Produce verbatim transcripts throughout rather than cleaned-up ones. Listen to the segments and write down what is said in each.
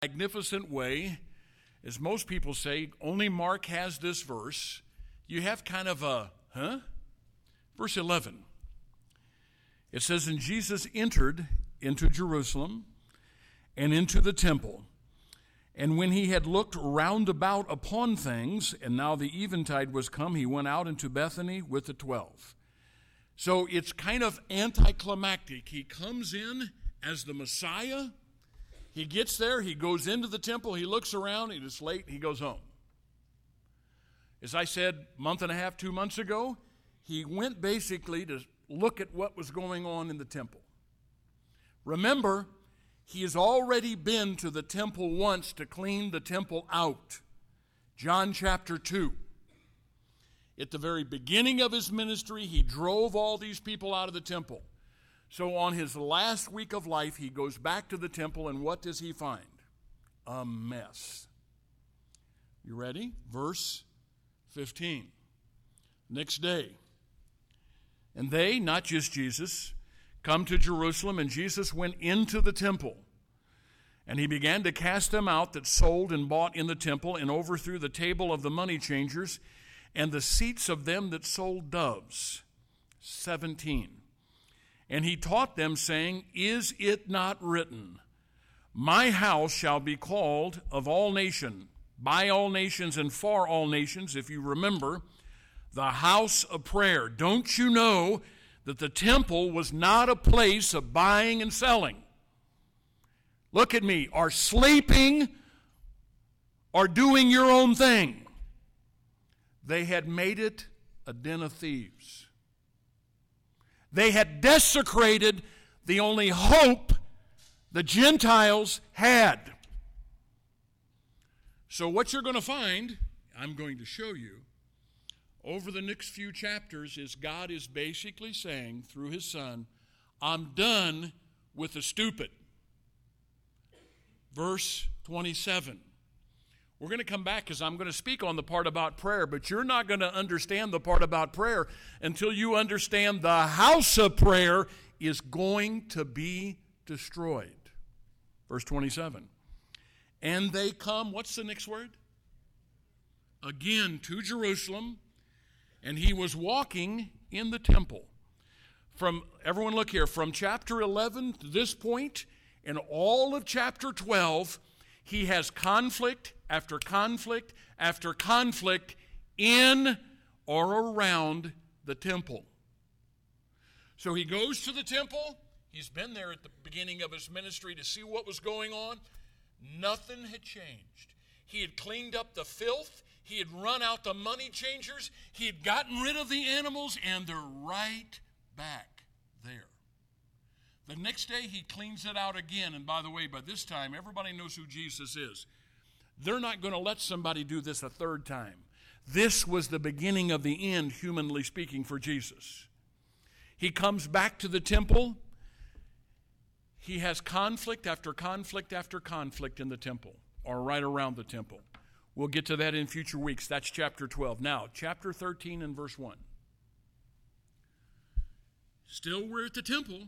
magnificent way, as most people say, only Mark has this verse. You have kind of a, huh? Verse eleven. It says, "And Jesus entered into Jerusalem and into the temple. And when he had looked round about upon things, and now the eventide was come, he went out into Bethany with the twelve." So it's kind of anticlimactic. He comes in as the Messiah. He gets there, he goes into the temple, he looks around, it is late, he goes home. As I said a month and a half, two months ago, he went basically to look at what was going on in the temple. Remember, he has already been to the temple once to clean the temple out. John chapter two. At the very beginning of his ministry, he drove all these people out of the temple. So on his last week of life, he goes back to the temple, and what does he find? A mess. You ready? Verse fifteen. Next day, and they, not just Jesus, come to Jerusalem, and Jesus went into the temple. And he began to cast them out that sold and bought in the temple, and overthrew the table of the money changers, and the seats of them that sold doves. seventeen. And he taught them, saying, "Is it not written, my house shall be called of all nations, by all nations and for all nations," if you remember, the house of prayer. Don't you know that the temple was not a place of buying and selling? Look at me, or sleeping, or doing your own thing. They had made it a den of thieves. They had desecrated the only hope the Gentiles had. So what you're going to find, I'm going to show you, over the next few chapters, is God is basically saying through his Son, I'm done with the stupid. Verse twenty-seven. We're going to come back because I'm going to speak on the part about prayer, but you're not going to understand the part about prayer until you understand the house of prayer is going to be destroyed. Verse twenty-seven. And they come, what's the next word? Again to Jerusalem, and he was walking in the temple. From, everyone look here, from chapter eleven to this point, in all of chapter twelve, he has conflict after conflict after conflict in or around the temple. So he goes to the temple. He's been there at the beginning of his ministry to see what was going on. Nothing had changed. He had cleaned up the filth. He had run out the money changers. He had gotten rid of the animals, and they're right back there. The next day, he cleans it out again. And by the way, by this time, everybody knows who Jesus is. They're not going to let somebody do this a third time. This was the beginning of the end, humanly speaking, for Jesus. He comes back to the temple. He has conflict after conflict after conflict in the temple, or right around the temple. We'll get to that in future weeks. That's chapter twelve. Now, chapter thirteen and verse one. Still, we're at the temple.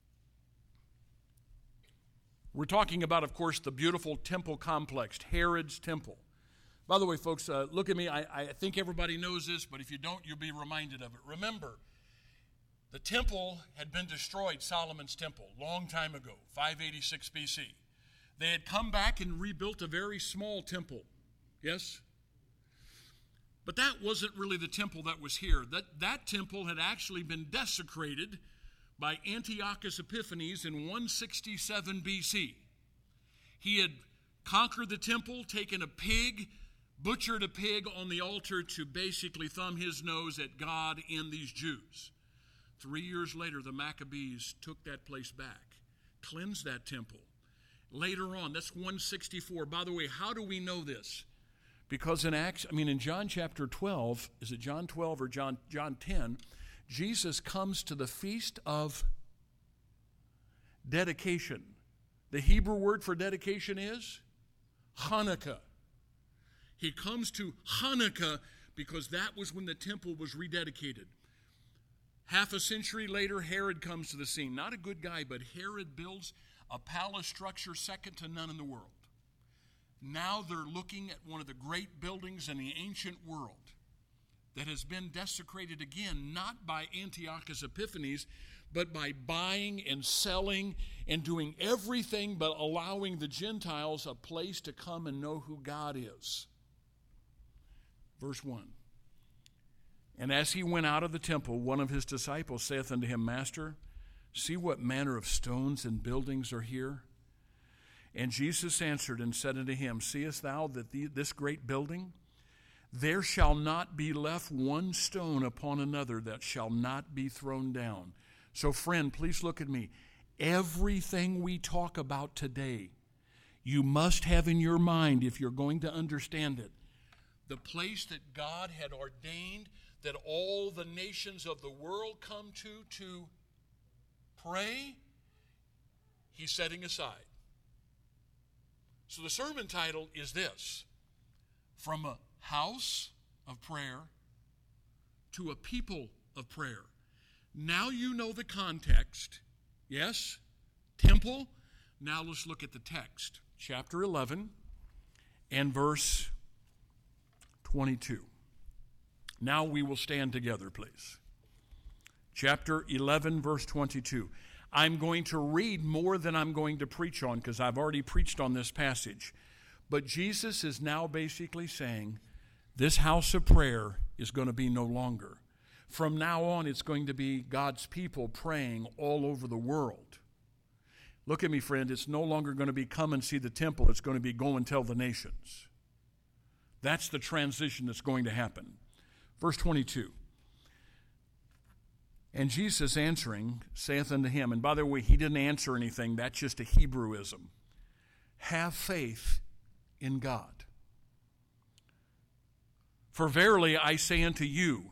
We're talking about, of course, the beautiful temple complex, Herod's temple. By the way, folks, uh, look at me. I, I think everybody knows this, but if you don't, you'll be reminded of it. Remember, the temple had been destroyed, Solomon's temple, long time ago, five eighty-six B C. They had come back and rebuilt a very small temple. Yes? But that wasn't really the temple that was here. That, that temple had actually been desecrated by Antiochus Epiphanes in one sixty-seven B C. He had conquered the temple, taken a pig, butchered a pig on the altar to basically thumb his nose at God and these Jews. Three years later, the Maccabees took that place back, cleansed that temple. Later on, that's one sixty-four. By the way, how do we know this? Because in Acts, I mean in John chapter twelve, is it John twelve or John John ten? Jesus comes to the feast of dedication. The Hebrew word for dedication is Hanukkah. He comes to Hanukkah because that was when the temple was rededicated. Half a century later, Herod comes to the scene. Not a good guy, but Herod builds a palace structure second to none in the world. Now they're looking at one of the great buildings in the ancient world that has been desecrated again, not by Antiochus Epiphanes, but by buying and selling and doing everything but allowing the Gentiles a place to come and know who God is. Verse one. And as he went out of the temple, one of his disciples saith unto him, Master, see what manner of stones and buildings are here? And Jesus answered and said unto him, Seest thou that the, this great building? There shall not be left one stone upon another that shall not be thrown down. So, friend, please look at me. Everything we talk about today, you must have in your mind, if you're going to understand it, the place that God had ordained that all the nations of the world come to to pray, he's setting aside. So the sermon title is this: From a house of prayer to a people of prayer. Now you know the context. Yes? Temple. Now let's look at the text. Chapter eleven and verse twenty-two. Now we will stand together, please. Chapter eleven, verse twenty-two. I'm going to read more than I'm going to preach on because I've already preached on this passage. But Jesus is now basically saying, this house of prayer is going to be no longer. From now on, it's going to be God's people praying all over the world. Look at me, friend. It's no longer going to be come and see the temple. It's going to be go and tell the nations. That's the transition that's going to happen. Verse twenty-two. And Jesus answering saith unto him, and by the way, he didn't answer anything. That's just a Hebrewism. Have faith in God. For verily I say unto you,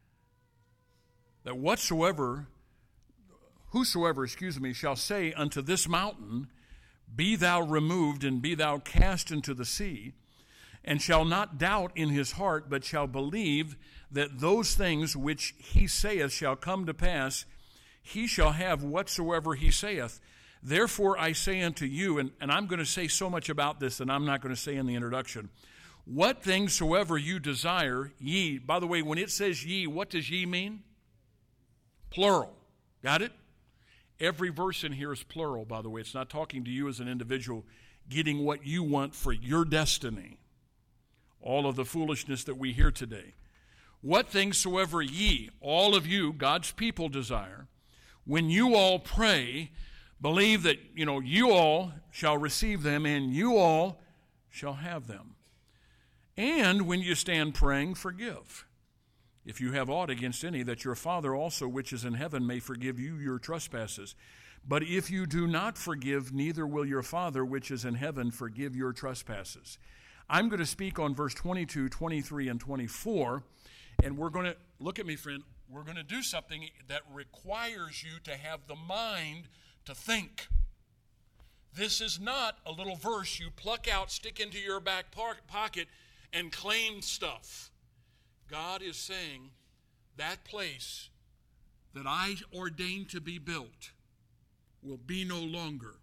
that whatsoever, whosoever, excuse me, shall say unto this mountain, be thou removed and be thou cast into the sea, and shall not doubt in his heart, but shall believe that those things which he saith shall come to pass, he shall have whatsoever he saith. Therefore I say unto you, and, and I'm going to say so much about this that I'm not going to say in the introduction, what things soever you desire, ye, by the way, when it says ye, what does ye mean? Plural. Got it? Every verse in here is plural, by the way. It's not talking to you as an individual getting what you want for your destiny. All of the foolishness that we hear today. What things soever ye, all of you, God's people, desire, when you all pray, believe that, you know, you all shall receive them and you all shall have them. And when you stand praying, forgive. If you have aught against any, that your Father also which is in heaven may forgive you your trespasses. But if you do not forgive, neither will your Father which is in heaven forgive your trespasses. I'm going to speak on verse twenty-two, twenty-three, and twenty-four, and we're going to, look at me, friend, we're going to do something that requires you to have the mind to think. This is not a little verse you pluck out, stick into your back pocket, and claim stuff. God is saying, that place that I ordained to be built will be no longer.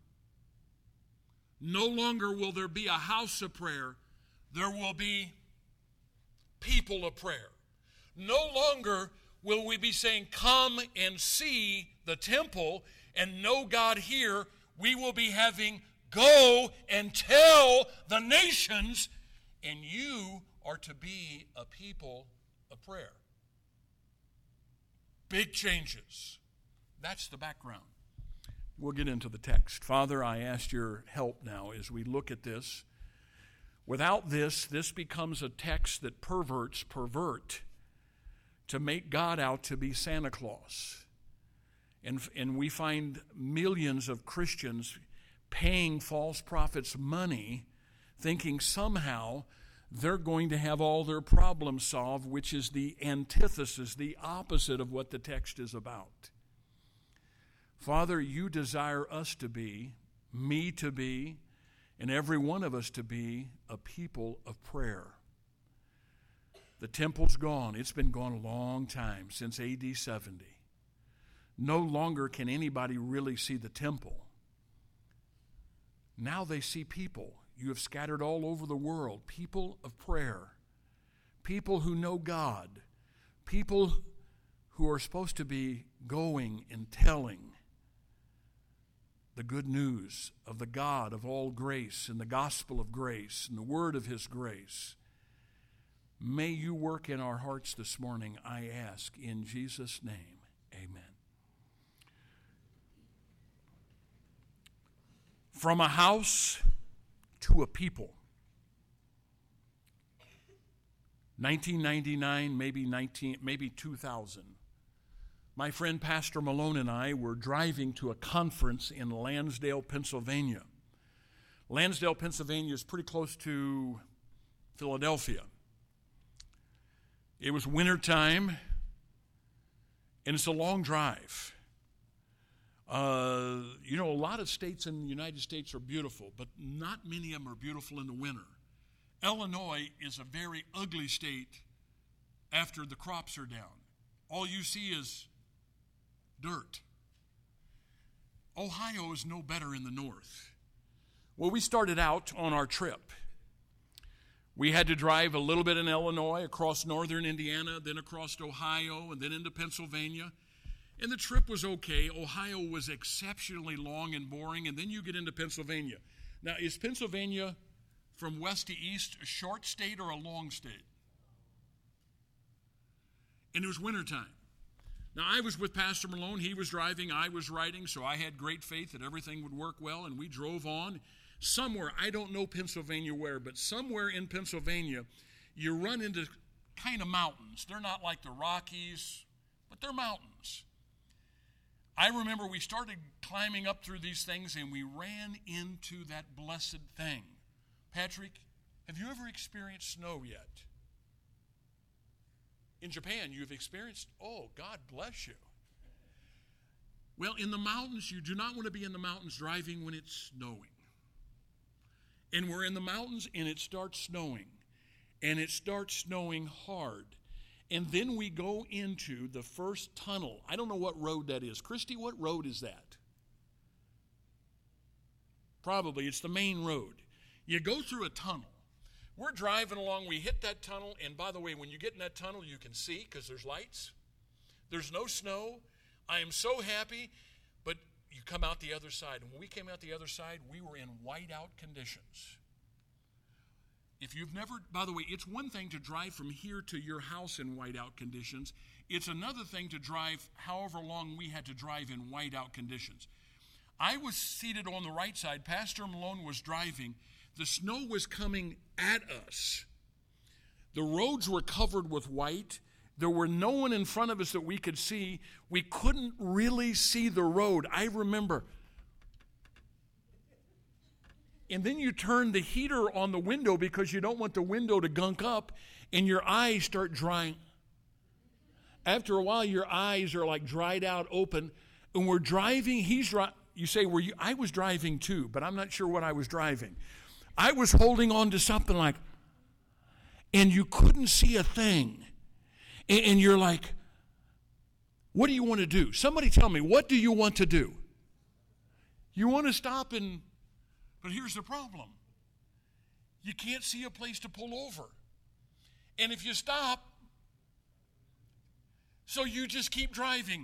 No longer will there be a house of prayer. There will be people of prayer. No longer will we be saying, come and see the temple and know God here. We will be having, go and tell the nations, and you are to be a people of prayer. Big changes. That's the background. We'll get into the text. Father, I ask your help now as we look at this. Without this, this becomes a text that perverts, pervert, to make God out to be Santa Claus. And, and we find millions of Christians paying false prophets money, thinking somehow they're going to have all their problems solved, which is the antithesis, the opposite of what the text is about. Father, you desire us to be, me to be, and every one of us to be a people of prayer. The temple's gone. It's been gone a long time, since A D seventy. No longer can anybody really see the temple. Now they see people. you have scattered all over the world, people of prayer, people who know God, people who are supposed to be going and telling the good news of the God of all grace and the gospel of grace and the word of his grace. May you work in our hearts this morning, I ask, in Jesus' name. Amen. From a house to a people. nineteen ninety-nine, maybe nineteen, maybe two thousand. My friend Pastor Malone and I were driving to a conference in Lansdale, Pennsylvania. Lansdale, Pennsylvania is pretty close to Philadelphia. It was wintertime, and it's a long drive. Uh, you know, a lot of states in the United States are beautiful, but not many of them are beautiful in the winter. Illinois is a very ugly state after the crops are down. All you see is dirt. Ohio is no better in the north. Well, we started out on our trip. We had to drive a little bit in Illinois, across northern Indiana, then across Ohio, and then into Pennsylvania. And the trip was okay. Ohio was exceptionally long and boring, and then you get into Pennsylvania. Now, is Pennsylvania from west to east a short state or a long state? And it was wintertime. Now, I was with Pastor Malone. He was driving. I was riding, so I had great faith that everything would work well, and we drove on. Somewhere, I don't know Pennsylvania where, but somewhere in Pennsylvania, you run into kind of mountains. They're not like the Rockies, but they're mountains. I remember we started climbing up through these things, and we ran into that blessed thing. Patrick, have you ever experienced snow yet? In Japan, you've experienced, oh, God bless you. Well, in the mountains, you do not want to be in the mountains driving when it's snowing. And we're in the mountains, and it starts snowing. And it starts snowing hard. And then we go into the first tunnel. I don't know what road that is. Christy, what road is that? Probably, it's the main road. You go through a tunnel. We're driving along, we hit that tunnel, and by the way, when you get in that tunnel, you can see because there's lights. There's no snow. I am so happy, but you come out the other side. And when we came out the other side, we were in whiteout conditions. If you've never, by the way, it's one thing to drive from here to your house in whiteout conditions. It's another thing to drive however long we had to drive in whiteout conditions. I was seated on the right side. Pastor Malone was driving. The snow was coming at us. The roads were covered with white. There were no one in front of us that we could see. We couldn't really see the road. I remember. And then you turn the heater on the window because you don't want the window to gunk up, and your eyes start drying. After a while, your eyes are like dried out open, and we're driving. He's driving. You say, "Were you?" I was driving too, but I'm not sure what I was driving. I was holding on to something like, and you couldn't see a thing. And, and you're like, what do you want to do? Somebody tell me, what do you want to do? You want to stop and, but here's the problem. You can't see a place to pull over. And if you stop, so you just keep driving.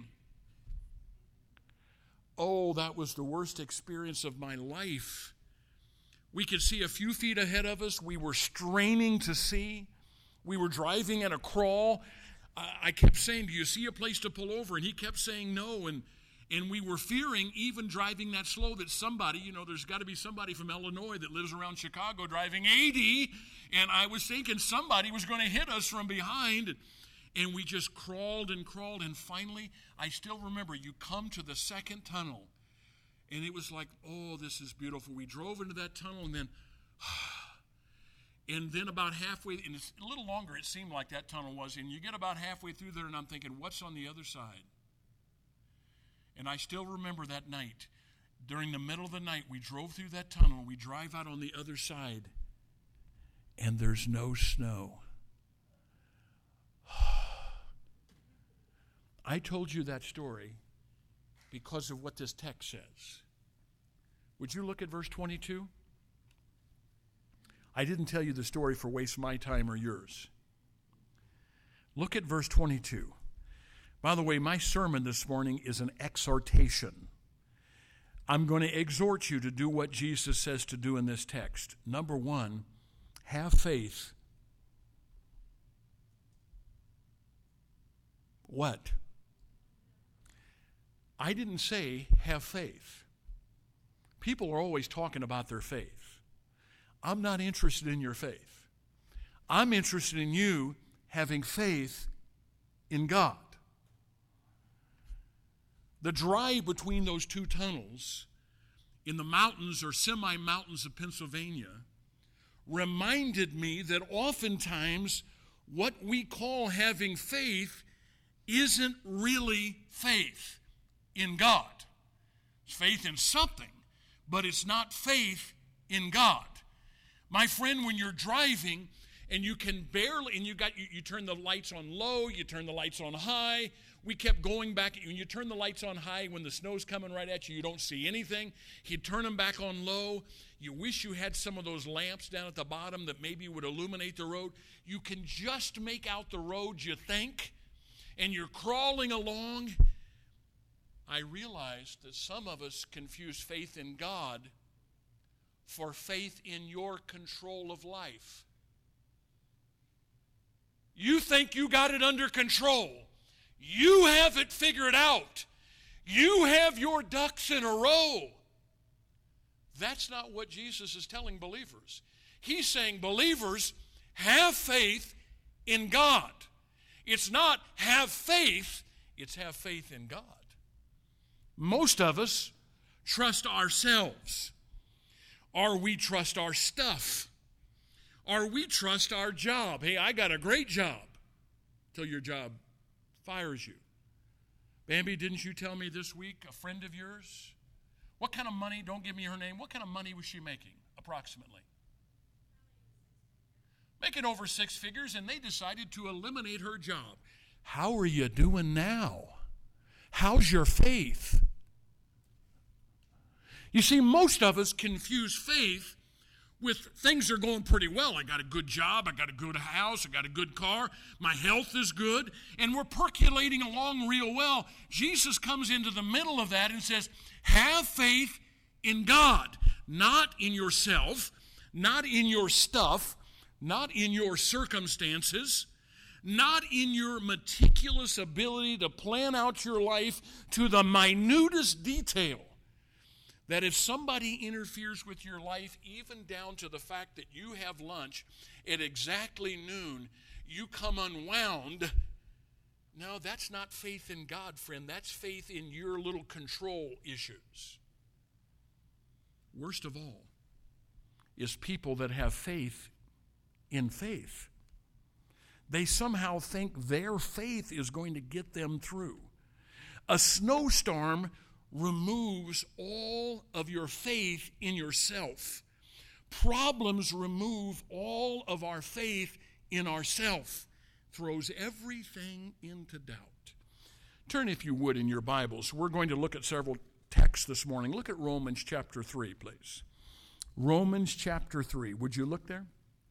Oh, that was the worst experience of my life. We could see a few feet ahead of us. We were straining to see. We were driving at a crawl. I kept saying, do you see a place to pull over? And he kept saying no. And, and we were fearing, even driving that slow, that somebody, you know, there's got to be somebody from Illinois that lives around Chicago driving eighty. And I was thinking somebody was going to hit us from behind. And we just crawled and crawled. And finally, I still remember, you come to the second tunnel. And it was like, oh, this is beautiful. We drove into that tunnel, and then, and then about halfway, and it's a little longer it seemed like that tunnel was, and you get about halfway through there, and I'm thinking, what's on the other side? And I still remember that night. During the middle of the night, we drove through that tunnel. We drive out on the other side, and there's no snow. I told you that story because of what this text says. Would you look at verse twenty-two? I didn't tell you the story for waste my time or yours. Look at verse twenty-two. By the way, my sermon this morning is an exhortation. I'm going to exhort you to do what Jesus says to do in this text. Number one, have faith. What? I didn't say have faith. People are always talking about their faith. I'm not interested in your faith. I'm interested in you having faith in God. The drive between those two tunnels in the mountains or semi-mountains of Pennsylvania reminded me that oftentimes what we call having faith isn't really faith in God. It's faith in something, but it's not faith in God. My friend, when you're driving and you can barely, and you got you, you turn the lights on low, you turn the lights on high. We kept going back. When you turn the lights on high, when the snow's coming right at you, you don't see anything. You turn them back on low. You wish you had some of those lamps down at the bottom that maybe would illuminate the road. You can just make out the road, you think, and you're crawling along. I realized that some of us confuse faith in God for faith in your control of life. You think you got it under control. You have it figured out. You have your ducks in a row. That's not what Jesus is telling believers. He's saying, believers, have faith in God. It's not have faith, it's have faith in God. Most of us trust ourselves, or we trust our stuff, or we trust our job. Hey, I got a great job, till your job fires you. Bambi, didn't you tell me this week a friend of yours? What kind of money, don't give me her name, what kind of money was she making, approximately? Making over six figures, and they decided to eliminate her job. How are you doing now? How's your faith? You see, most of us confuse faith with things are going pretty well. I got a good job, I got a good house, I got a good car, my health is good, and we're percolating along real well. Jesus comes into the middle of that and says, have faith in God, not in yourself, not in your stuff, not in your circumstances, not in your meticulous ability to plan out your life to the minutest detail. That if somebody interferes with your life, even down to the fact that you have lunch at exactly noon, you come unwound. No, that's not faith in God, friend. That's faith in your little control issues. Worst of all is people that have faith in faith. They somehow think their faith is going to get them through. A snowstorm removes all of your faith in yourself. Problems remove all of our faith in ourself. Throws everything into doubt. Turn, if you would, in your Bibles. We're going to look at several texts this morning. Look at Romans chapter three, please. Romans chapter three. Would you look there?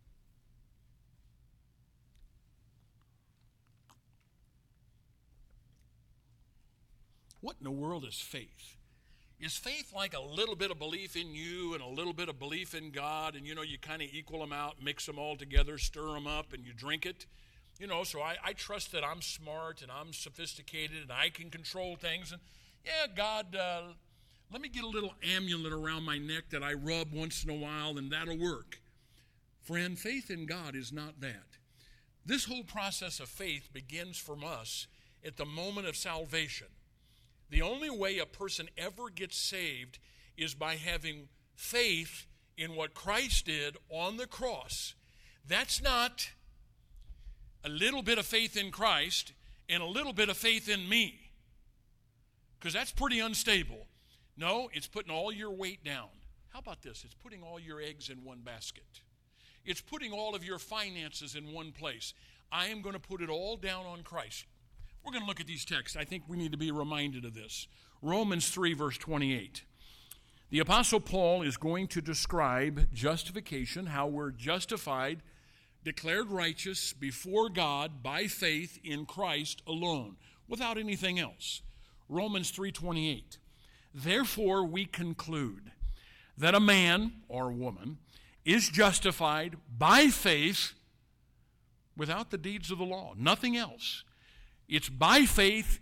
What in the world is faith? Is faith like a little bit of belief in you and a little bit of belief in God, and you know, you kind of equal them out, mix them all together, stir them up, and you drink it? You know, so I, I trust that I'm smart and I'm sophisticated and I can control things. And yeah, God, uh, let me get a little amulet around my neck that I rub once in a while and that'll work. Friend, faith in God is not that. This whole process of faith begins from us at the moment of salvation. The only way a person ever gets saved is by having faith in what Christ did on the cross. That's not a little bit of faith in Christ and a little bit of faith in me, because that's pretty unstable. No, it's putting all your weight down. How about this? It's putting all your eggs in one basket. It's putting all of your finances in one place. I am going to put it all down on Christ. We're going to look at these texts. I think we need to be reminded of this. Romans three, verse twenty-eight. The Apostle Paul is going to describe justification, how we're justified, declared righteous before God by faith in Christ alone, without anything else. Romans three twenty-eight. Therefore we conclude that a man or woman is justified by faith without the deeds of the law, nothing else. It's by faith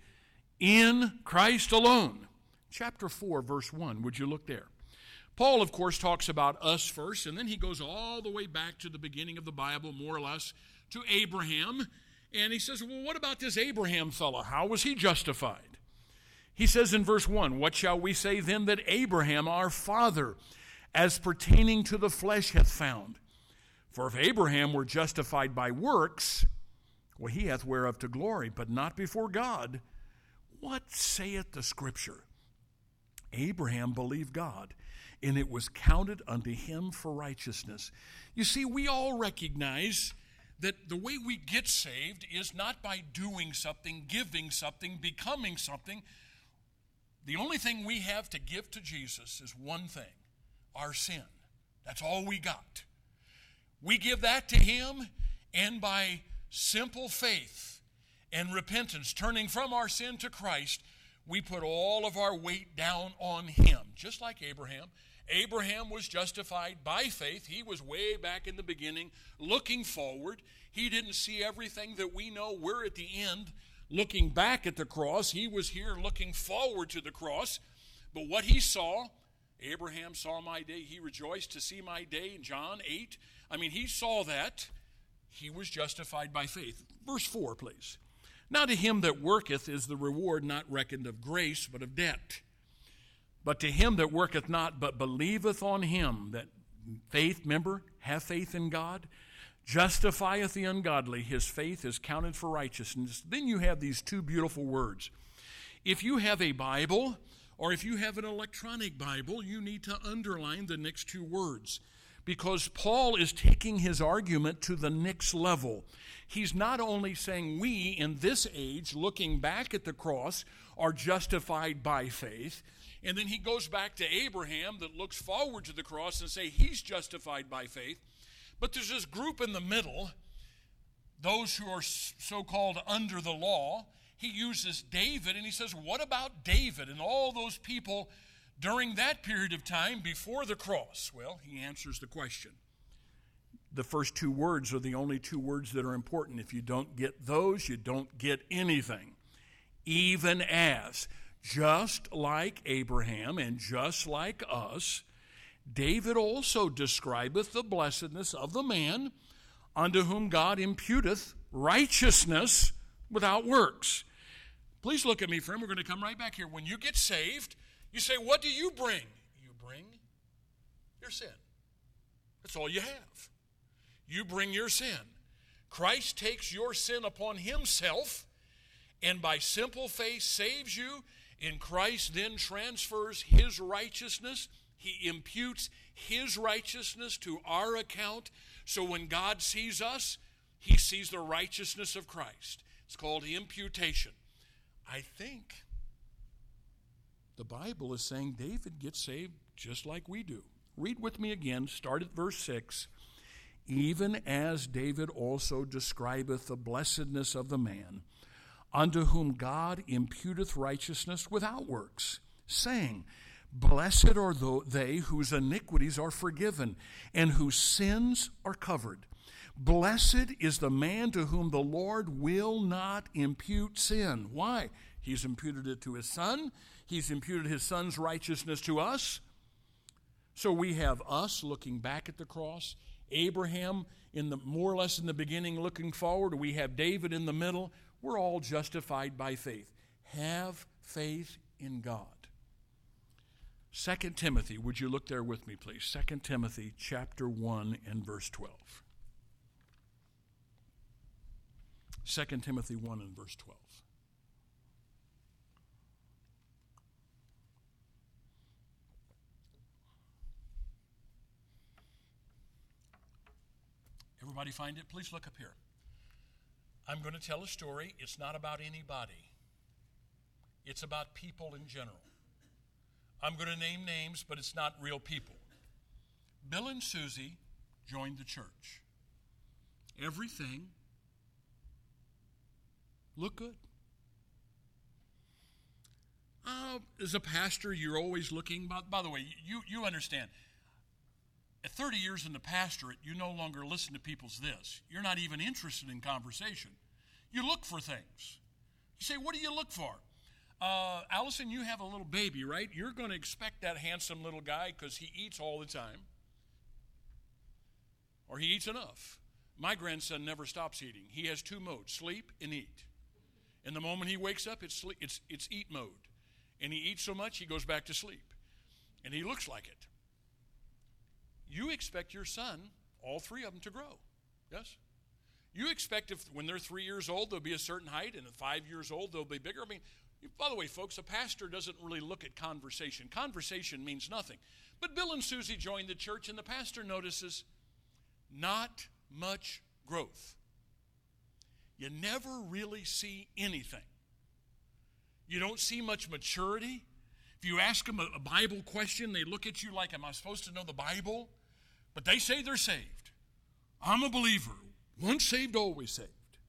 in Christ alone. Chapter four, verse one, would you look there? Paul, of course, talks about us first, and then he goes all the way back to the beginning of the Bible, more or less, to Abraham. And he says, well, what about this Abraham fellow? How was he justified? He says in verse one, what shall we say then that Abraham, our father, as pertaining to the flesh hath found? For if Abraham were justified by works, well, he hath whereof to glory, but not before God. What saith the Scripture? Abraham believed God, and it was counted unto him for righteousness. You see, we all recognize that the way we get saved is not by doing something, giving something, becoming something. The only thing we have to give to Jesus is one thing, our sin. That's all we got. We give that to him, and by simple faith and repentance, turning from our sin to Christ, we put all of our weight down on him, just like Abraham. Abraham was justified by faith. He was way back in the beginning, looking forward. He didn't see everything that we know. We're at the end, looking back at the cross. He was here looking forward to the cross. But what he saw, Abraham saw my day. He rejoiced to see my day in John eight. I mean, he saw that. He was justified by faith. Verse four, please. Now to him that worketh is the reward not reckoned of grace, but of debt. But to him that worketh not, but believeth on him, that faith, remember, have faith in God, justifieth the ungodly, his faith is counted for righteousness. Then you have these two beautiful words. If you have a Bible, or if you have an electronic Bible, you need to underline the next two words, because Paul is taking his argument to the next level. He's not only saying we in this age, looking back at the cross, are justified by faith, and then he goes back to Abraham that looks forward to the cross and say he's justified by faith. But there's this group in the middle, those who are so-called under the law. He uses David, and he says, what about David and all those people during that period of time before the cross? Well, he answers the question. The first two words are the only two words that are important. If you don't get those, you don't get anything. Even as, just like Abraham and just like us, David also describeth the blessedness of the man unto whom God imputeth righteousness without works. Please look at me, friend. We're going to come right back here. When you get saved, you say, what do you bring? You bring your sin. That's all you have. You bring your sin. Christ takes your sin upon himself, and by simple faith saves you. And Christ then transfers his righteousness. He imputes his righteousness to our account. So when God sees us, he sees the righteousness of Christ. It's called imputation. I think the Bible is saying David gets saved just like we do. Read with me again, start at verse six. Even as David also describeth the blessedness of the man, unto whom God imputeth righteousness without works, saying, blessed are they whose iniquities are forgiven, and whose sins are covered. Blessed is the man to whom the Lord will not impute sin. Why? He's imputed it to his son. He's imputed his son's righteousness to us. So we have us looking back at the cross, Abraham in the more or less in the beginning looking forward. We have David in the middle. We're all justified by faith. Have faith in God. Second Timothy, would you look there with me, please? Second Timothy chapter one and verse twelve. Second Timothy one and verse twelve. Everybody find it? Please look up here. I'm going to tell a story. It's not about anybody. It's about people in general. I'm going to name names, but it's not real people. Bill and Susie joined the church. Everything looked good. Uh, as a pastor, you're always looking. By, by the way, you, you understand. At thirty years in the pastorate, you no longer listen to people's this. You're not even interested in conversation. You look for things. You say, what do you look for? Uh, Allison, you have a little baby, right? You're going to expect that handsome little guy because he eats all the time. Or he eats enough. My grandson never stops eating. He has two modes, sleep and eat. And the moment he wakes up, it's, sleep, it's, it's eat mode. And he eats so much, he goes back to sleep. And he looks like it. You expect your son, all three of them, to grow. Yes? You expect if when they're three years old, they'll be a certain height, and at five years old, they'll be bigger. I mean, by the way, folks, a pastor doesn't really look at conversation. Conversation means nothing. But Bill and Susie joined the church, and the pastor notices not much growth. You never really see anything. You don't see much maturity. If you ask them a, a Bible question, they look at you like, am I supposed to know the Bible? But they say they're saved. I'm a believer. Once saved, always saved.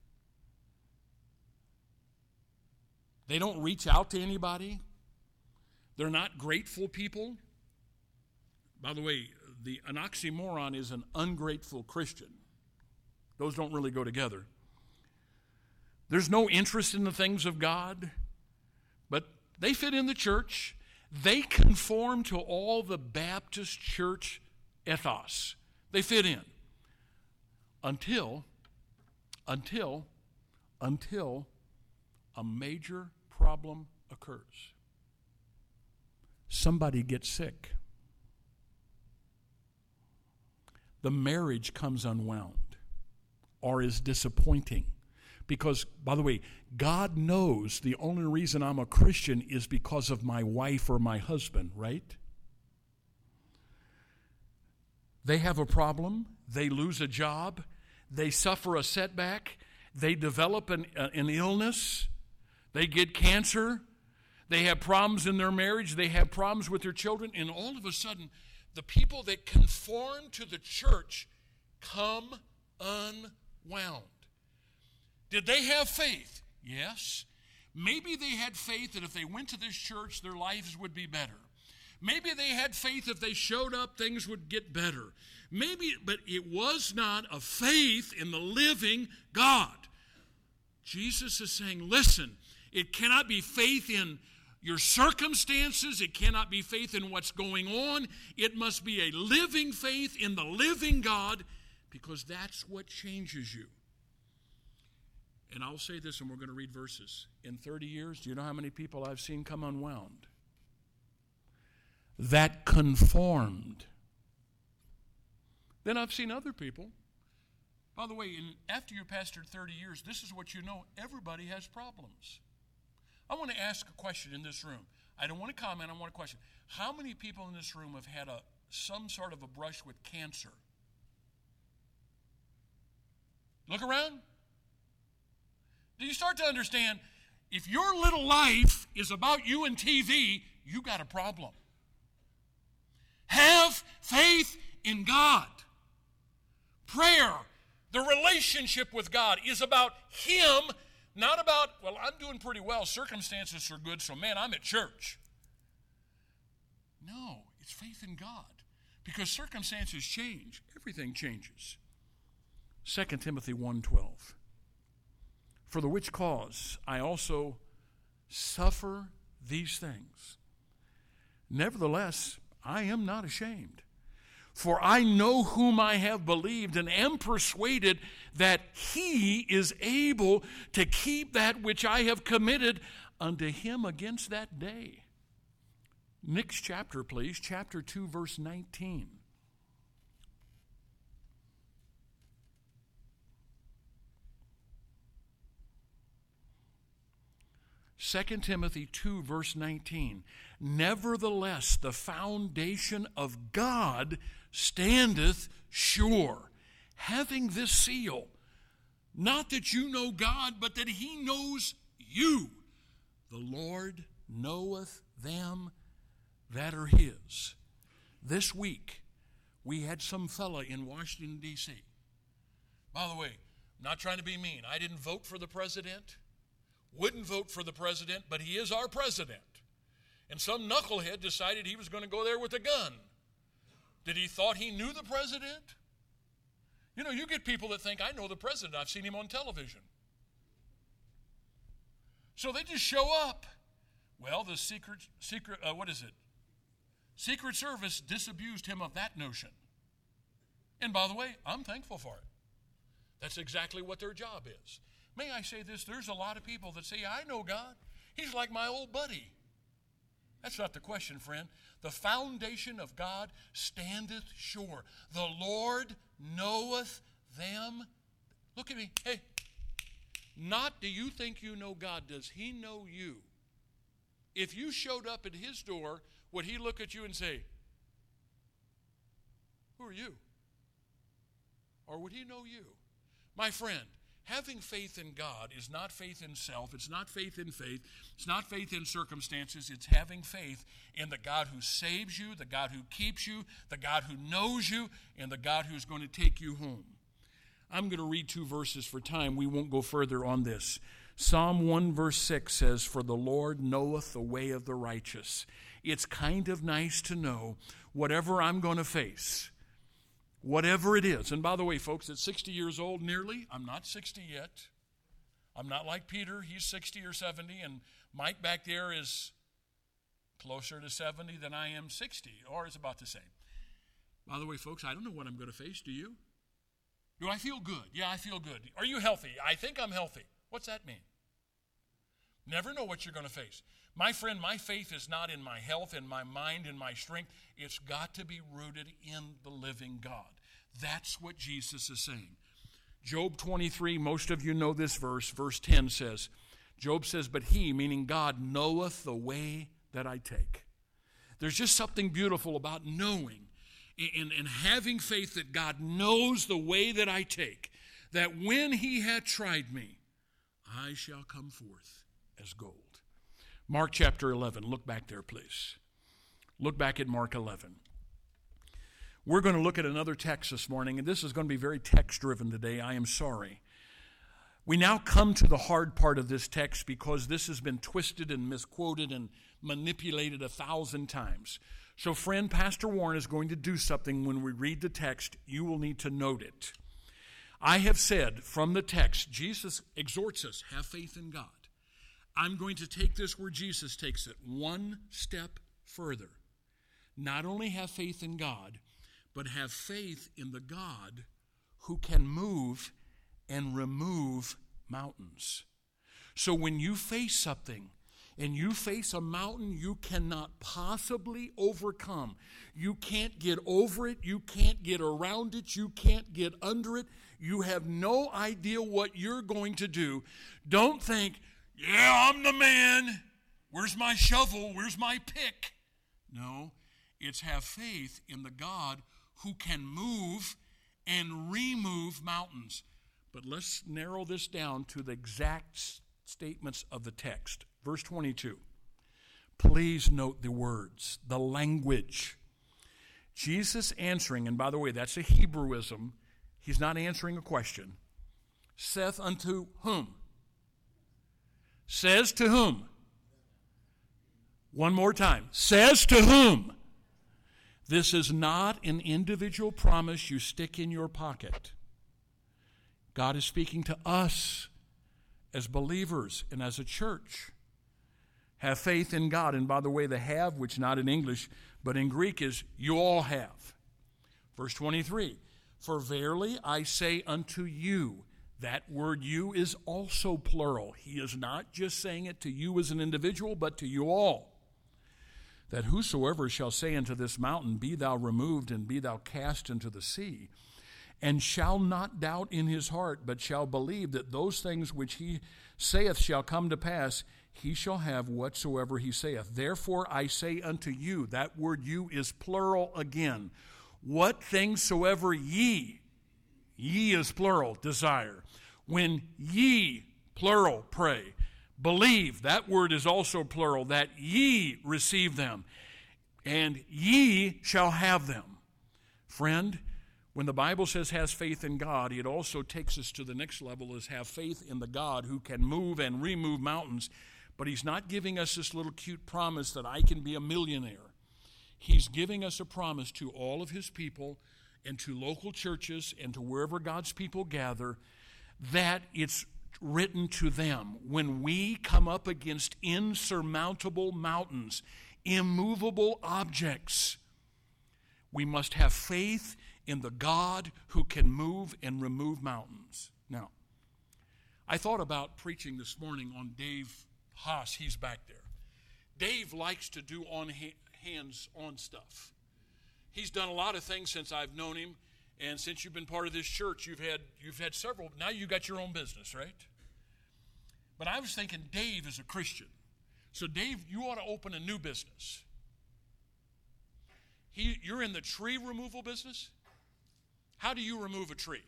They don't reach out to anybody. They're not grateful people. By the way, the an oxymoron is an ungrateful Christian. Those don't really go together. There's no interest in the things of God, but they fit in the church. They conform to all the Baptist church ethos. They fit in. Until, until, until a major problem occurs. Somebody gets sick. The marriage comes unwound or is disappointing. Because, by the way, God knows the only reason I'm a Christian is because of my wife or my husband, right? They have a problem. They lose a job. They suffer a setback. They develop an, uh, an illness. They get cancer. They have problems in their marriage. They have problems with their children. And all of a sudden, the people that conform to the church come unwound. Did they have faith? Yes. Maybe they had faith that if they went to this church, their lives would be better. Maybe they had faith if they showed up, things would get better. Maybe, but it was not a faith in the living God. Jesus is saying, listen, it cannot be faith in your circumstances. It cannot be faith in what's going on. It must be a living faith in the living God, because that's what changes you. And I'll say this, and we're going to read verses. In thirty years, do you know how many people I've seen come unwound? That conformed. Then I've seen other people. By the way, in, after you're pastored thirty years, this is what you know. Everybody has problems. I want to ask a question in this room. I don't want to comment, I want a question. How many people in this room have had a some sort of a brush with cancer? Look around. Do you start to understand, if your little life is about you and T V, you got a problem. Have faith in God. Prayer, the relationship with God, is about Him, not about, well, I'm doing pretty well, circumstances are good, so man, I'm at church. No, it's faith in God. Because circumstances change. Everything changes. Second Timothy one twelve. For the which cause I also suffer these things. Nevertheless, I am not ashamed. For I know whom I have believed, and am persuaded that He is able to keep that which I have committed unto Him against that day. Next chapter, please, chapter two, verse nineteen. Second Timothy two, verse nineteen. Nevertheless, the foundation of God standeth sure, having this seal, not that you know God, but that He knows you. The Lord knoweth them that are his. This week, we had some fella in Washington, D C By the way, I'm not trying to be mean. I didn't vote for the president, wouldn't vote for the president, but he is our president. And some knucklehead decided he was going to go there with a gun. Did he thought he knew the president? You know, you get people that think, I know the president. I've seen him on television. So they just show up. Well, the secret, secret, uh, what is it? Secret Service disabused him of that notion. And by the way, I'm thankful for it. That's exactly what their job is. May I say this? There's a lot of people that say, I know God. He's like my old buddy. That's not the question, friend. The foundation of God standeth sure. The Lord knoweth them. Look at me. Hey, not do you think you know God. Does he know you? If you showed up at his door, would he look at you and say, who are you? Or would he know you? My friend, having faith in God is not faith in self. It's not faith in faith. It's not faith in circumstances. It's having faith in the God who saves you, the God who keeps you, the God who knows you, and the God who's going to take you home. I'm going to read two verses for time. We won't go further on this. Psalm one verse six says, for the Lord knoweth the way of the righteous. It's kind of nice to know whatever I'm going to face, whatever it is. And by the way, folks, at sixty years old nearly, I'm not sixty yet. I'm not like Peter. He's sixty or seventy, and Mike back there is closer to seventy than I am sixty, or it's about the same. By the way, folks, I don't know what I'm going to face. Do you? Do I feel good? Yeah, I feel good. Are you healthy? I think I'm healthy. What's that mean? Never know what you're going to face. My friend, my faith is not in my health, in my mind, in my strength. It's got to be rooted in the living God. That's what Jesus is saying. Job twenty-three, most of you know this verse. Verse ten says, Job says, but he, meaning God, knoweth the way that I take. There's just something beautiful about knowing and, and having faith that God knows the way that I take, that when he had tried me, I shall come forth as gold. Mark chapter eleven. Look back there, please. Look back at Mark eleven. We're going to look at another text this morning, and this is going to be very text-driven today. I am sorry. We now come to the hard part of this text because this has been twisted and misquoted and manipulated a thousand times. So, friend, Pastor Warren is going to do something when we read the text. You will need to note it. I have said from the text, Jesus exhorts us, have faith in God. I'm going to take this where Jesus takes it one step further. Not only have faith in God, but have faith in the God who can move and remove mountains. So when you face something, and you face a mountain you cannot possibly overcome, you can't get over it, you can't get around it, you can't get under it, you have no idea what you're going to do, don't think, yeah, I'm the man. Where's my shovel? Where's my pick? No, it's have faith in the God who can move and remove mountains. But let's narrow this down to the exact statements of the text. Verse twenty-two. Please note the words, the language. Jesus answering, and by the way, that's a Hebrewism. He's not answering a question. Saith unto whom? Says to whom? One more time. Says to whom? This is not an individual promise you stick in your pocket. God is speaking to us as believers and as a church. Have faith in God. And by the way, the have, which not in English, but in Greek is you all have. Verse twenty-three. For verily I say unto you, that word you is also plural. He is not just saying it to you as an individual, but to you all. That whosoever shall say unto this mountain, be thou removed and be thou cast into the sea, and shall not doubt in his heart, but shall believe that those things which he saith shall come to pass, he shall have whatsoever he saith. Therefore I say unto you, that word you is plural again. What things soever ye, ye is plural, desire. When ye, plural, pray, believe, that word is also plural, that ye receive them. and ye shall have them. Friend, when the Bible says has faith in God, it also takes us to the next level, is have faith in the God who can move and remove mountains. But he's not giving us this little cute promise that I can be a millionaire. He's giving us a promise to all of his people and to local churches and to wherever God's people gather, that it's written to them. When we come up against insurmountable mountains, immovable objects, we must have faith in the God who can move and remove mountains. Now, I thought about preaching this morning on Dave Haas. He's back there. Dave likes to do on ha- hands-on stuff. He's done a lot of things since I've known him, and since you've been part of this church, you've had you've had several. Now you got your own business, right? But I was thinking Dave is a Christian. So Dave, you ought to open a new business. He, you're in the tree removal business? How do you remove a tree?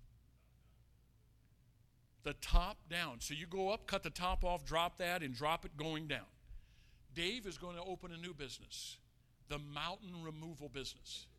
The top down. So you go up, cut the top off, drop that, and drop it going down. Dave is going to open a new business, the mountain removal business.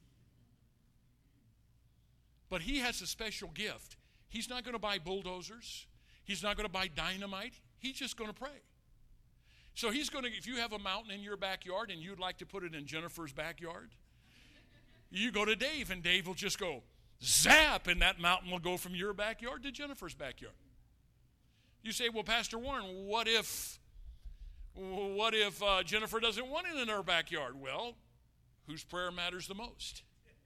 But he has a special gift. He's not going to buy bulldozers. He's not going to buy dynamite. He's just going to pray. So he's going to, if you have a mountain in your backyard and you'd like to put it in Jennifer's backyard, you go to Dave and Dave will just go zap, and that mountain will go from your backyard to Jennifer's backyard. You say, well, Pastor Warren, what if, what if uh, Jennifer doesn't want it in her backyard? Well, whose prayer matters the most?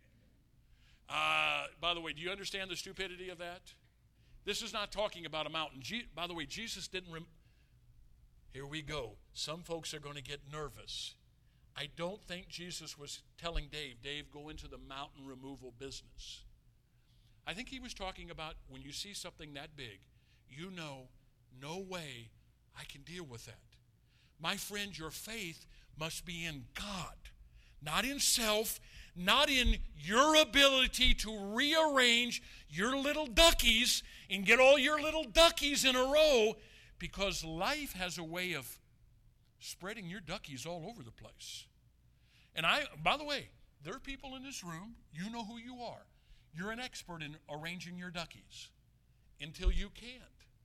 Uh, by the way, do you understand the stupidity of that? This is not talking about a mountain. Je- by the way, Jesus didn't... Rem- Here we go. Some folks are going to get nervous. I don't think Jesus was telling Dave, Dave, go into the mountain removal business. I think he was talking about when you see something that big, you know, no way I can deal with that. My friend, your faith must be in God, not in self, not in your ability to rearrange your little duckies and get all your little duckies in a row, because life has a way of spreading your duckies all over the place. And I, by the way, there are people in this room, you know who you are. You're an expert in arranging your duckies until you can't.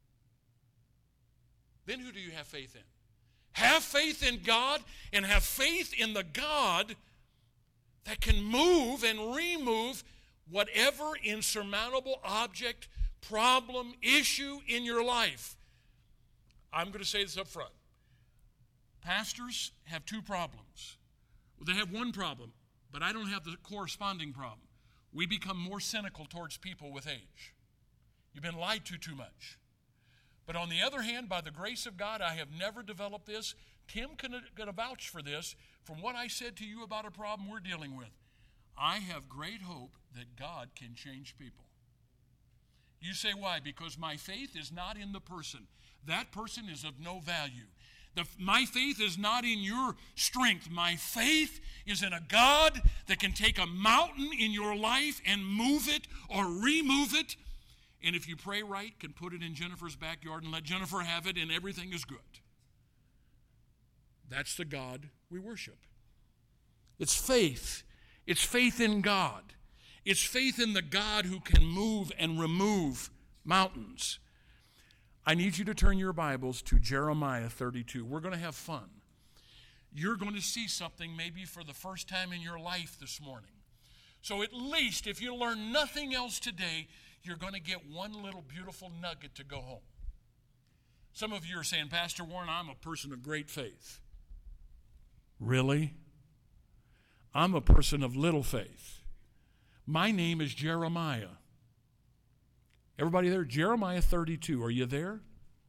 Then who do you have faith in? Have faith in God and have faith in the God that can move and remove whatever insurmountable object, problem, issue in your life. I'm going to say this up front. Pastors have two problems. They have one problem, but I don't have the corresponding problem. We become more cynical towards people with age. You've been lied to too much. But on the other hand, by the grace of God, I have never developed this. Tim can, can vouch for this from what I said to you about a problem we're dealing with. I have great hope that God can change people. You say, why? Because my faith is not in the person. That person is of no value. The, my faith is not in your strength. My faith is in a God that can take a mountain in your life and move it or remove it. And if you pray right, can put it in Jennifer's backyard and let Jennifer have it and everything is good. That's the God we worship. It's faith. It's faith in God. It's faith in the God who can move and remove mountains. I need you to turn your Bibles to Jeremiah thirty-two. We're going to have fun. You're going to see something maybe for the first time in your life this morning. So at least if you learn nothing else today, you're going to get one little beautiful nugget to go home. Some of you are saying, Pastor Warren, I'm a person of great faith. Really? I'm a person of little faith. My name is Jeremiah. Everybody there? Jeremiah thirty-two. Are you there?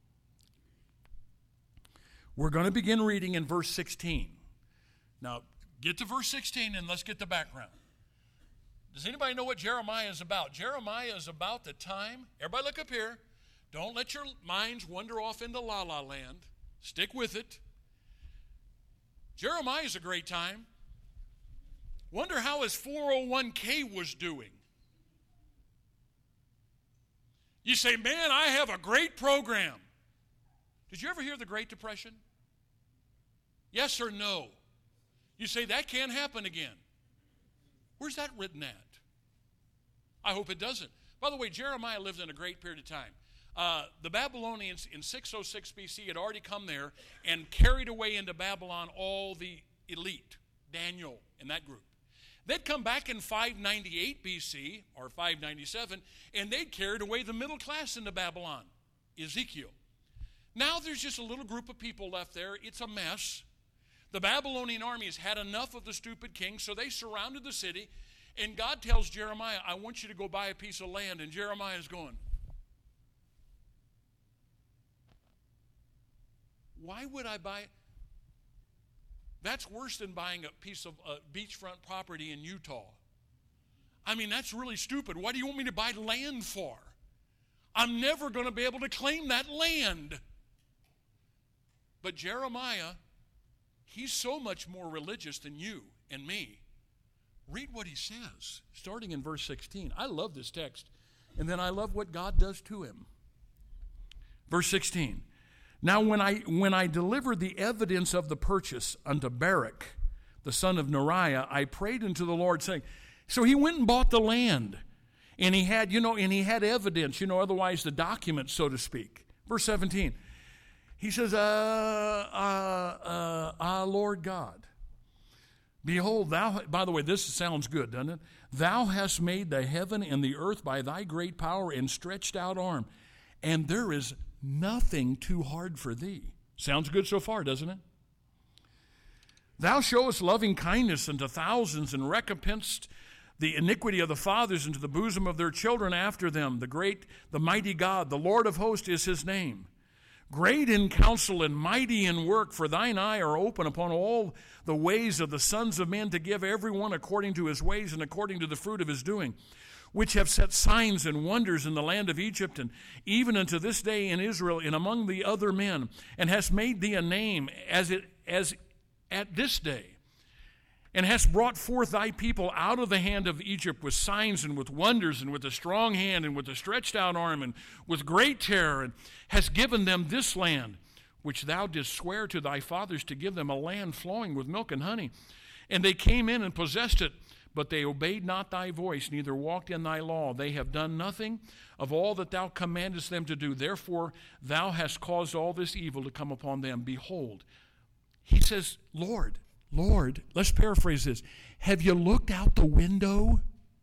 We're going to begin reading in verse sixteen. Now, get to verse sixteen and let's get the background. Does anybody know what Jeremiah is about? Jeremiah is about the time, everybody look up here. Don't let your minds wander off into la-la land. Stick with it. Jeremiah is a great time. Wonder how his four oh one k was doing. You say, man, I have a great program. Did you ever hear the Great Depression? Yes or no? You say, that can't happen again. Where's that written at? I hope it doesn't. By the way, Jeremiah lived in a great period of time. Uh, the Babylonians in six oh six B C had already come there and carried away into Babylon all the elite, Daniel and that group. They'd come back in five ninety-eight B C or five ninety-seven, and they'd carried away the middle class into Babylon, Ezekiel. Now there's just a little group of people left there. It's a mess. The Babylonian army has had enough of the stupid king, so they surrounded the city, and God tells Jeremiah, I want you to go buy a piece of land, and Jeremiah's going, why would I buy it? That's worse than buying a piece of uh, beachfront property in Utah. I mean, that's really stupid. What do you want me to buy land for? I'm never going to be able to claim that land. But Jeremiah, he's so much more religious than you and me. Read what he says, starting in verse sixteen. I love this text, and then I love what God does to him. Verse sixteen. Now when I when I delivered the evidence of the purchase unto Baruch, the son of Neriah, I prayed unto the Lord, saying, so he went and bought the land, and he had, you know, and he had evidence, you know, otherwise the document, so to speak. Verse seventeen, he says, uh, uh, uh, uh, Lord God, behold, thou, by the way, this sounds good, doesn't it? Thou hast made the heaven and the earth by thy great power and stretched out arm, and there is nothing too hard for thee. Sounds good so far, doesn't it? Thou showest loving kindness unto thousands, and recompensed the iniquity of the fathers into the bosom of their children after them. The great, the mighty God, the Lord of hosts is his name. Great in counsel and mighty in work, for thine eye are open upon all the ways of the sons of men, to give every one according to his ways and according to the fruit of his doing, which have set signs and wonders in the land of Egypt, and even unto this day in Israel and among the other men, and hast made thee a name as it as at this day, and hast brought forth thy people out of the hand of Egypt with signs and with wonders and with a strong hand and with a stretched out arm and with great terror, and hast given them this land, which thou didst swear to thy fathers to give them, a land flowing with milk and honey. And they came in and possessed it, but they obeyed not thy voice, neither walked in thy law. They have done nothing of all that thou commandest them to do. Therefore thou hast caused all this evil to come upon them. Behold, he says, Lord, Lord, let's paraphrase this. Have you looked out the window?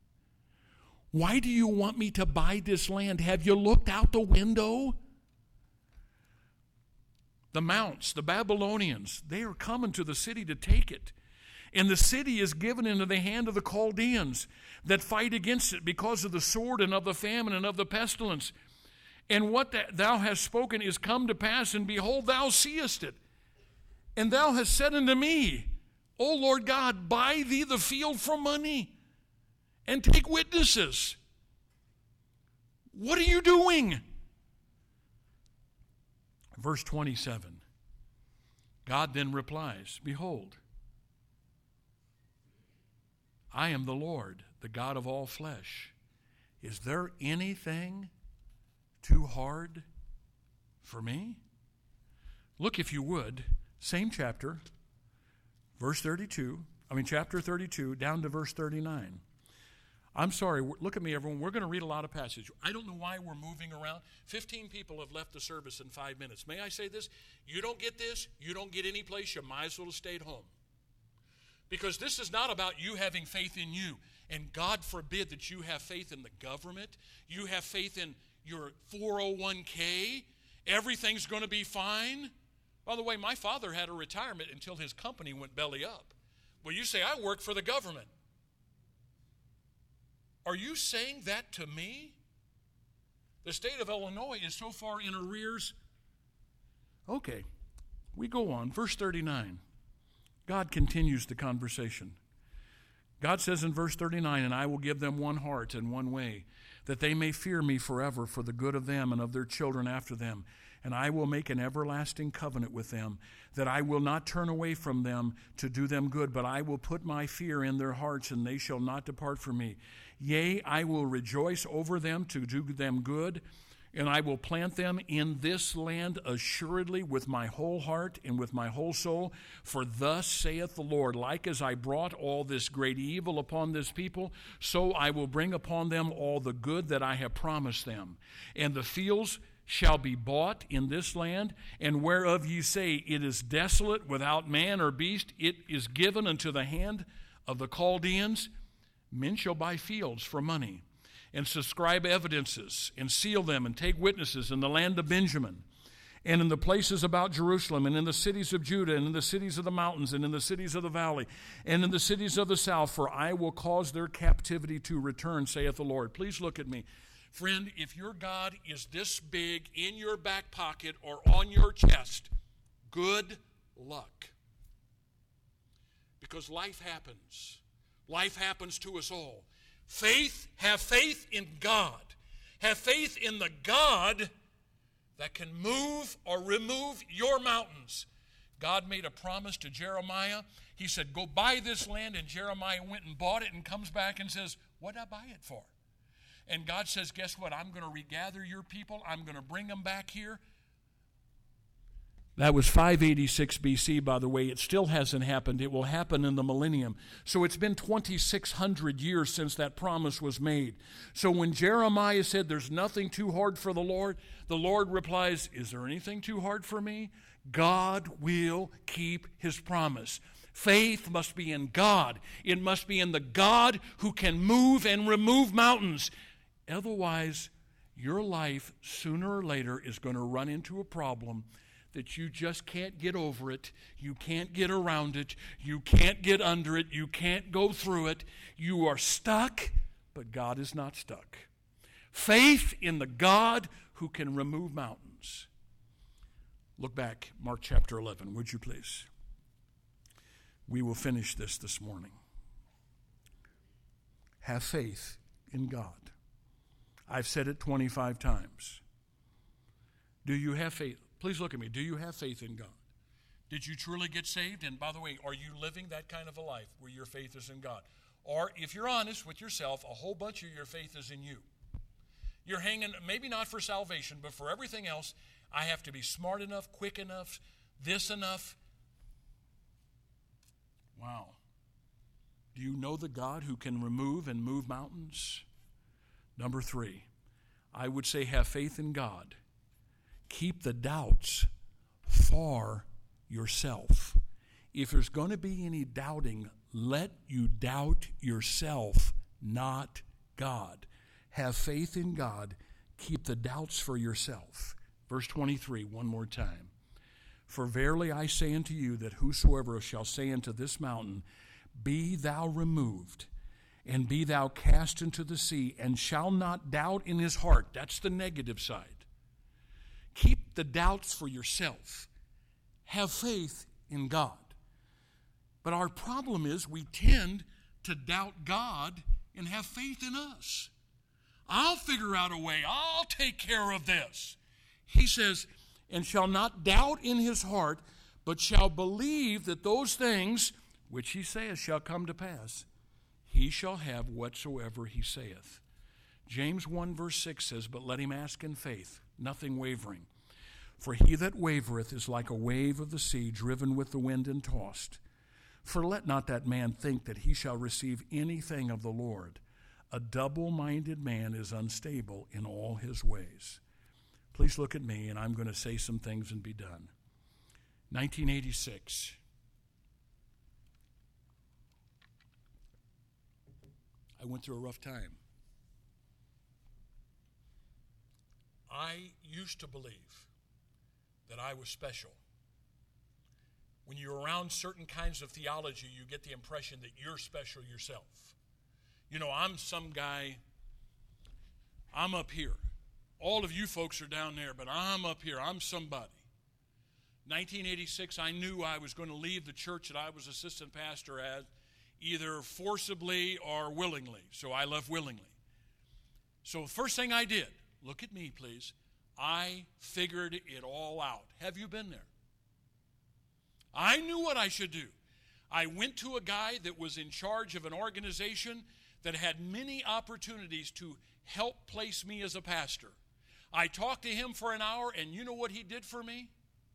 Why do you want me to buy this land? Have you looked out the window? The Mounts, the Babylonians, they are coming to the city to take it. And the city is given into the hand of the Chaldeans that fight against it because of the sword and of the famine and of the pestilence. And what that thou hast spoken is come to pass, and behold, thou seest it. And thou hast said unto me, O Lord God, buy thee the field for money, and take witnesses. What are you doing? Verse twenty-seven. God then replies, behold, I am the Lord, the God of all flesh. Is there anything too hard for me? Look, if you would, same chapter, verse thirty-two, I mean chapter thirty-two, down to verse thirty-nine. I'm sorry, look at me, everyone. We're going to read a lot of passages. I don't know why we're moving around. Fifteen people have left the service in five minutes. May I say this? You don't get this, you don't get any place, you might as well have stayed home. Because this is not about you having faith in you. And God forbid that you have faith in the government. You have faith in your four oh one k. Everything's going to be fine. By the way, my father had a retirement until his company went belly up. Well, you say, I work for the government. Are you saying that to me? The state of Illinois is so far in arrears. Okay, we go on. Verse thirty-nine. God continues the conversation. God says in verse thirty-nine, and I will give them one heart and one way, that they may fear me forever for the good of them and of their children after them. And I will make an everlasting covenant with them, that I will not turn away from them to do them good, but I will put my fear in their hearts, and they shall not depart from me. Yea, I will rejoice over them to do them good, And I will plant them in this land assuredly with my whole heart and with my whole soul. For thus saith the Lord, like as I brought all this great evil upon this people, so I will bring upon them all the good that I have promised them. And the fields shall be bought in this land, and whereof ye say, it is desolate without man or beast, it is given unto the hand of the Chaldeans. Men shall buy fields for money, and subscribe evidences, and seal them, and take witnesses in the land of Benjamin, and in the places about Jerusalem, and in the cities of Judah, and in the cities of the mountains, and in the cities of the valley, and in the cities of the south, for I will cause their captivity to return, saith the Lord. Please look at me. Friend, if your God is this big in your back pocket or on your chest, good luck. Because life happens. Life happens to us all. Faith, have faith in God. Have faith in the God that can move or remove your mountains. God made a promise to Jeremiah. He said, go buy this land, and Jeremiah went and bought it and comes back and says, what did I buy it for? And God says, guess what? I'm going to regather your people. I'm going to bring them back here. That was five eighty-six B C, by the way. It still hasn't happened. It will happen in the millennium. So it's been twenty-six hundred years since that promise was made. So when Jeremiah said, there's nothing too hard for the Lord, the Lord replies, is there anything too hard for me? God will keep his promise. Faith must be in God. It must be in the God who can move and remove mountains. Otherwise, your life, sooner or later, is going to run into a problem that you just can't get over it. You can't get around it. You can't get under it. You can't go through it. You are stuck, but God is not stuck. Faith in the God who can remove mountains. Look back, Mark chapter eleven, would you please? We will finish this this morning. Have faith in God. I've said it twenty-five times. Do you have faith? Please look at me. Do you have faith in God? Did you truly get saved? And by the way, are you living that kind of a life where your faith is in God? Or if you're honest with yourself, a whole bunch of your faith is in you. You're hanging, maybe not for salvation, but for everything else. I have to be smart enough, quick enough, this enough. Wow. Do you know the God who can remove and move mountains? Number three, I would say have faith in God. Keep the doubts for yourself. If there's going to be any doubting, let you doubt yourself, not God. Have faith in God. Keep the doubts for yourself. Verse twenty-three, one more time. For verily I say unto you that whosoever shall say unto this mountain, be thou removed, and be thou cast into the sea, and shall not doubt in his heart. That's the negative side. Keep the doubts for yourself. Have faith in God. But our problem is we tend to doubt God and have faith in us. I'll figure out a way. I'll take care of this. He says, and shall not doubt in his heart, but shall believe that those things which he saith shall come to pass. He shall have whatsoever he saith. James one verse six says, but let him ask in faith, nothing wavering. For he that wavereth is like a wave of the sea, driven with the wind and tossed. For let not that man think that he shall receive anything of the Lord. A double-minded man is unstable in all his ways. Please look at me, and I'm going to say some things and be done. nineteen eighty-six. I went through a rough time. I used to believe that I was special. When you're around certain kinds of theology, you get the impression that you're special yourself. You know, I'm some guy, I'm up here. All of you folks are down there, but I'm up here. I'm somebody. nineteen eighty-six, I knew I was going to leave the church that I was assistant pastor at, either forcibly or willingly. So I left willingly. So the first thing I did, look at me, please. I figured it all out. Have you been there? I knew what I should do. I went to a guy that was in charge of an organization that had many opportunities to help place me as a pastor. I talked to him for an hour, and you know what he did for me?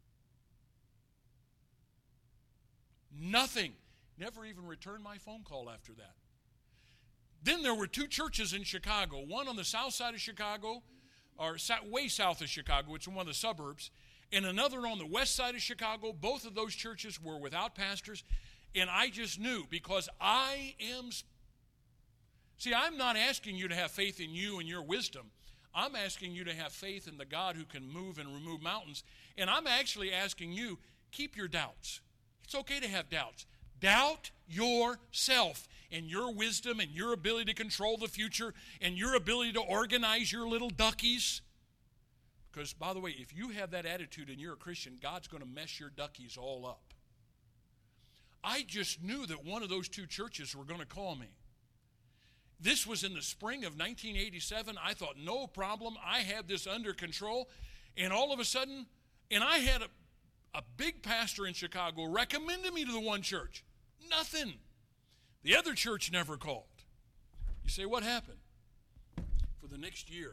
Nothing. Never even returned my phone call after that. Then there were two churches in Chicago, one on the south side of Chicago, or way south of Chicago, it's in one of the suburbs, and another on the west side of Chicago. Both of those churches were without pastors, and I just knew, because I am, see, I'm not asking you to have faith in you and your wisdom. I'm asking you to have faith in the God who can move and remove mountains, and I'm actually asking you, keep your doubts. It's okay to have doubts. Doubt yourself and your wisdom and your ability to control the future and your ability to organize your little duckies. Because, by the way, if you have that attitude and you're a Christian, God's going to mess your duckies all up. I just knew that one of those two churches were going to call me. This was in the spring of nineteen eighty-seven. I thought, no problem. I have this under control. And all of a sudden, and I had a, a big pastor in Chicago recommended me to the one church. Nothing. The other church never called. You say, what happened? For the next year,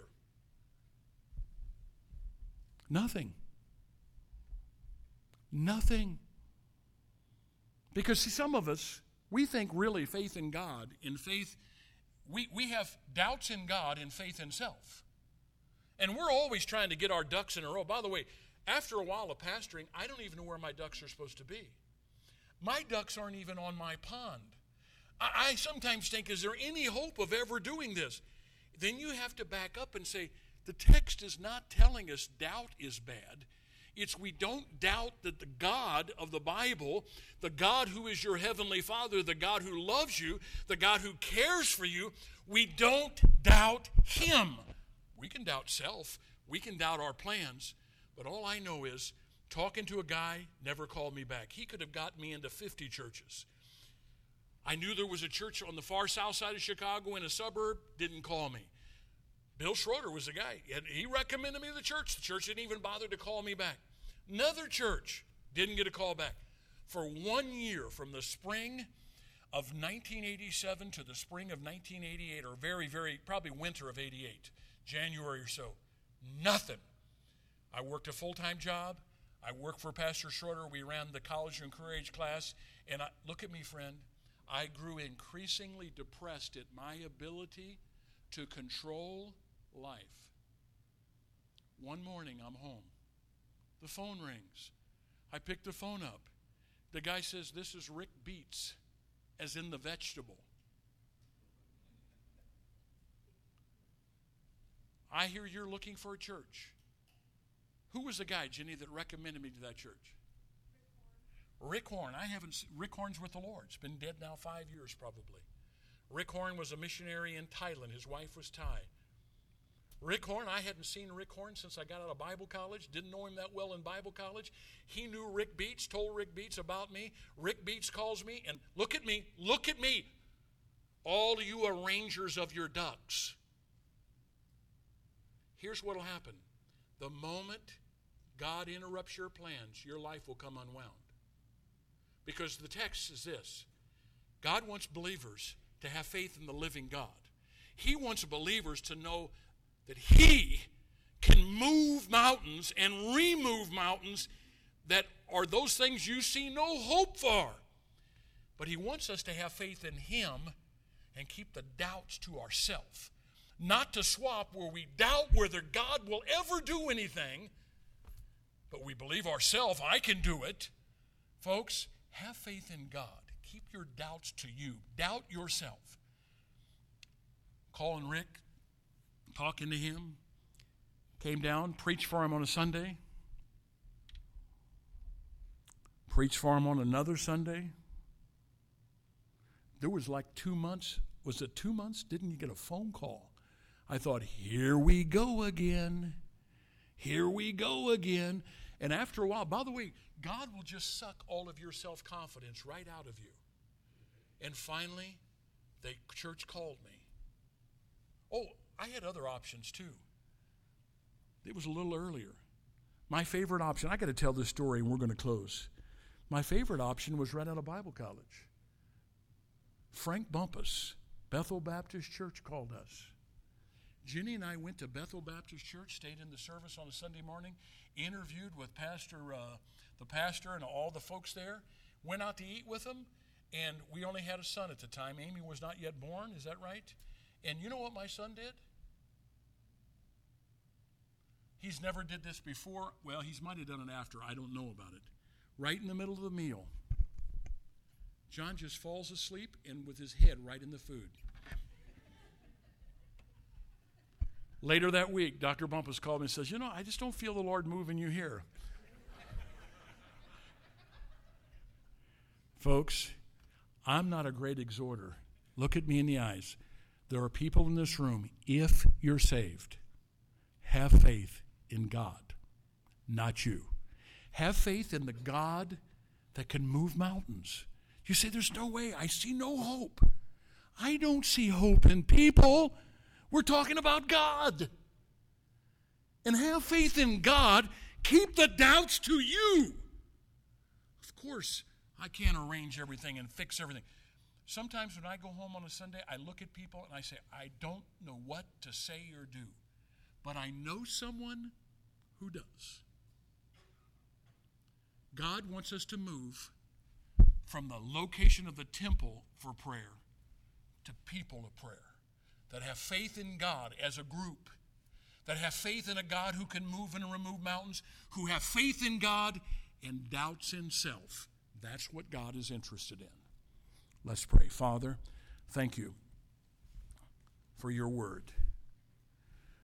nothing. Nothing. Because, see, some of us, we think really faith in God, in faith, we, we have doubts in God and faith in self. And we're always trying to get our ducks in a row. By the way, after a while of pastoring, I don't even know where my ducks are supposed to be. My ducks aren't even on my pond. I, I sometimes think, is there any hope of ever doing this? Then you have to back up and say, the text is not telling us doubt is bad. It's we don't doubt that the God of the Bible, the God who is your heavenly Father, the God who loves you, the God who cares for you, we don't doubt him. We can doubt self. We can doubt our plans. But all I know is talking to a guy never called me back. He could have gotten me into fifty churches. I knew there was a church on the far south side of Chicago in a suburb, didn't call me. Bill Schroeder was the guy. He recommended me to the church. The church didn't even bother to call me back. Another church didn't get a call back. For one year, from the spring of nineteen eighty-seven to the spring of nineteen eighty-eight, or very, very, probably winter of eighty-eight, January or so, nothing. I worked a full-time job. I worked for Pastor Schroeder. We ran the college and career age class. And I, look at me, friend. I grew increasingly depressed at my ability to control life. One morning, I'm home. The phone rings. I pick the phone up. The guy says, this is Rick Beats, as in the vegetable. I hear you're looking for a church. Who was the guy, Jenny, that recommended me to that church? Rick Horn. I haven't seen, Rick Horn's with the Lord. It's been dead now five years probably. Rick Horn was a missionary in Thailand. His wife was Thai. Rick Horn, I hadn't seen Rick Horn since I got out of Bible college. Didn't know him that well in Bible college. He knew Rick Beats, told Rick Beats about me. Rick Beats calls me, and look at me, look at me. All you arrangers of your ducks. Here's what will happen. The moment God interrupts your plans, your life will come unwound. Because the text is this. God wants believers to have faith in the living God. He wants believers to know that he can move mountains and remove mountains that are those things you see no hope for. But he wants us to have faith in him and keep the doubts to ourselves. Not to swap where we doubt whether God will ever do anything, but we believe ourselves, I can do it. Folks, have faith in God. Keep your doubts to you. Doubt yourself. Calling Rick, talking to him, came down, preached for him on a Sunday, preached for him on another Sunday. There was like two months, was it two months? Didn't you get a phone call? I thought, here we go again. Here we go again. And after a while, by the way, God will just suck all of your self-confidence right out of you. And finally, the church called me. Oh, I had other options too. It was a little earlier. My favorite option, I got to tell this story and we're going to close. My favorite option was right out of Bible college. Frank Bumpus, Bethel Baptist Church, called us. Jenny and I went to Bethel Baptist Church, stayed in the service on a Sunday morning, interviewed with Pastor, uh, the pastor and all the folks there, went out to eat with them, and we only had a son at the time. Amy was not yet born, is that right? And you know what my son did? He's never did this before. Well, he might have done it after. I don't know about it. Right in the middle of the meal, John just falls asleep and with his head right in the food. Later that week, Doctor Bumpus called me and says, you know, I just don't feel the Lord moving you here. Folks, I'm not a great exhorter. Look at me in the eyes. There are people in this room, if you're saved, have faith in God, not you. Have faith in the God that can move mountains. You say, there's no way. I see no hope. I don't see hope in people. We're talking about God. And have faith in God. Keep the doubts to you. Of course, I can't arrange everything and fix everything. Sometimes when I go home on a Sunday, I look at people and I say, I don't know what to say or do, but I know someone who does. God wants us to move from the location of the temple for prayer to people of prayer that have faith in God as a group, that have faith in a God who can move and remove mountains, who have faith in God and doubts in self. That's what God is interested in. Let's pray. Father, thank you for your word.